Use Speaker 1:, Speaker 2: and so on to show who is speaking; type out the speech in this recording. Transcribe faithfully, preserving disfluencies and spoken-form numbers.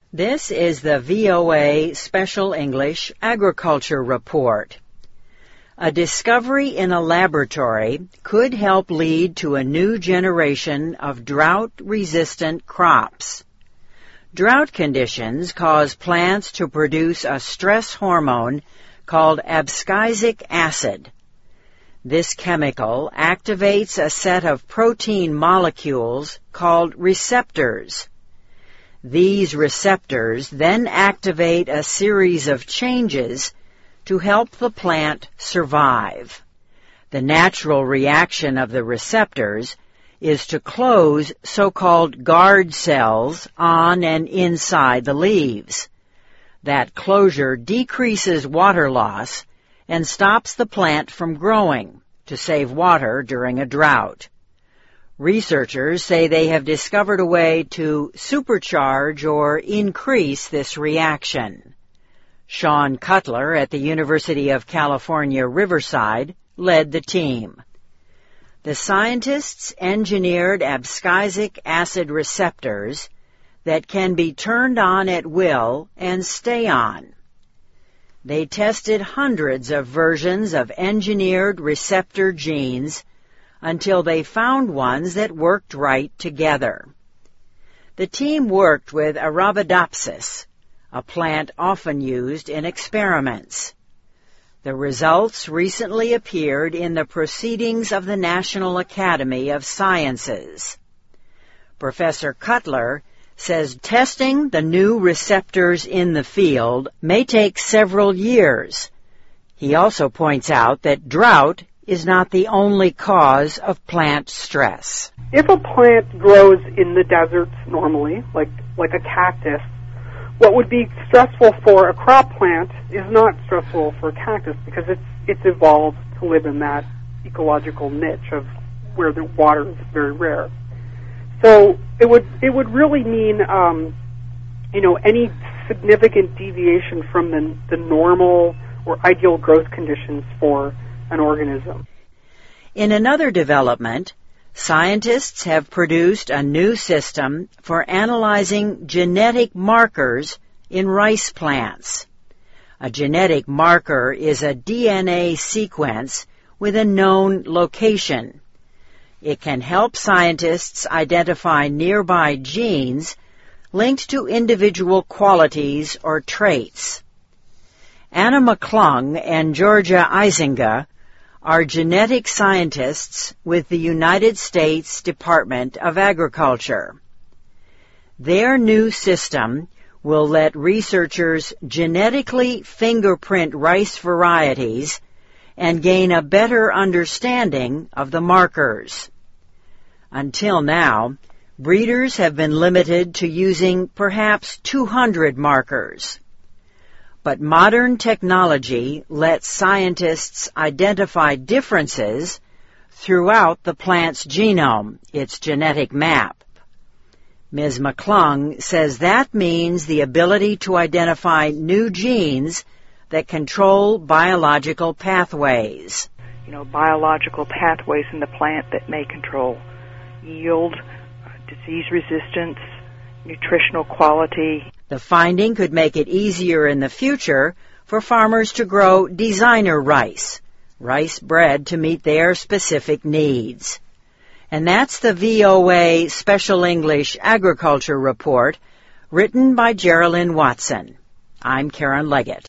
Speaker 1: This is the V O A Special English Agriculture Report. A discovery in a laboratory could help lead to a new generation of drought-resistant crops. Drought conditions cause plants to produce a stress hormone called abscisic acid. This chemical activates a set of protein molecules called receptors. These receptors then activate a series of changes to help the plant survive. The natural reaction of the receptors is to close so-called guard cells on and inside the leaves. That closure decreases water loss and stops the plant from growing to save water during a drought. Researchers say they have discovered a way to supercharge or increase this reaction. Sean Cutler at the University of California, Riverside led the team. The scientists engineered abscisic acid receptors that can be turned on at will and stay on. They tested hundreds of versions of engineered receptor genes until they found ones that worked right together. The team worked with Arabidopsis, a plant often used in experiments. The results recently appeared in the Proceedings of the National Academy of Sciences. Professor Cutler says testing the new receptors in the field may take several years. He also points out that drought is not the only cause of plant stress.
Speaker 2: If a plant grows in the deserts normally, like, like a cactus, what would be stressful for a crop plant is not stressful for a cactus because it's, it's evolved to live in that ecological niche of where the water is very rare. So it would, it would really mean, um, you know, any significant deviation from the, the normal or ideal growth conditions for an organism.
Speaker 1: In another development, scientists have produced a new system for analyzing genetic markers in rice plants. A genetic marker is a D N A sequence with a known location. It can help scientists identify nearby genes linked to individual qualities or traits. Anna McClung and Georgia Eisinga are genetic scientists with the United States Department of Agriculture. Their new system will let researchers genetically fingerprint rice varieties and gain a better understanding of the markers. Until now, breeders have been limited to using perhaps two hundred markers. But modern technology lets scientists identify differences throughout the plant's genome, its genetic map. Miz McClung says that means the ability to identify new genes that control biological pathways.
Speaker 3: You know, biological pathways in the plant that may control yield, disease resistance, nutritional quality.
Speaker 1: The finding could make it easier in the future for farmers to grow designer rice, rice bred to meet their specific needs. And that's the V O A Special English Agriculture Report, written by Geraldine Watson. I'm Karen Leggett.